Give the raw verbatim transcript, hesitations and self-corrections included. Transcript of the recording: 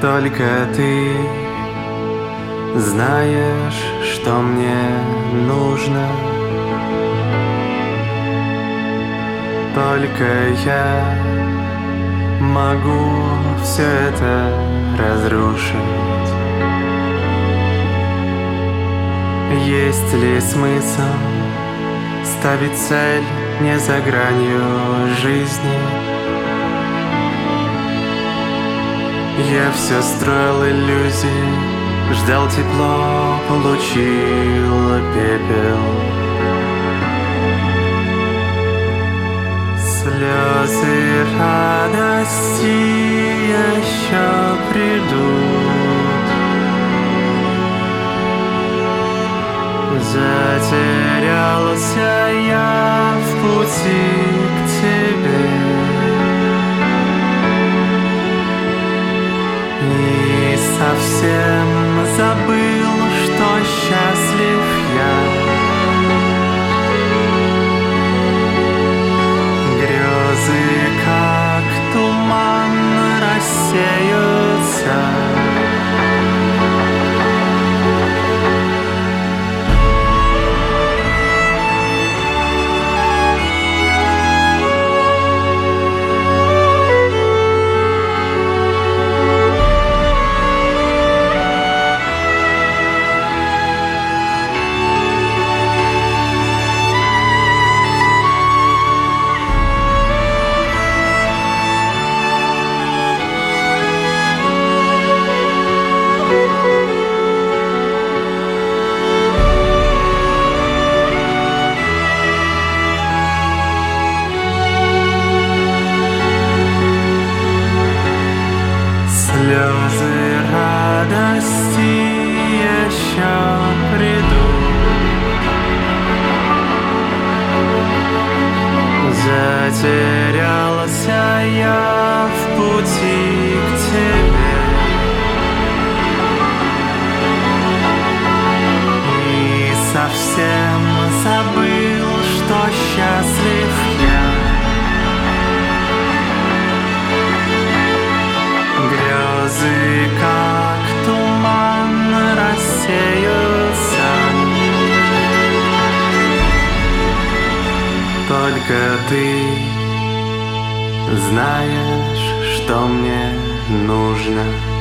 Только ты знаешь, что мне нужно. Только я могу все это разрушить. Есть ли смысл ставить цель не за гранью жизни? Я все строил иллюзии, ждал тепло, получил пепел. Слезы радости еще придут. Затерялся я в пути к тебе, и совсем забыл, что счастлив я. Грезы, как туман, рассеются. Слезы радости еще придут. Затерялся я в пути к тебе, и совсем забыл, что счастлив я. Грезы, как туман, рассеются. Только ты знаешь, что мне нужно.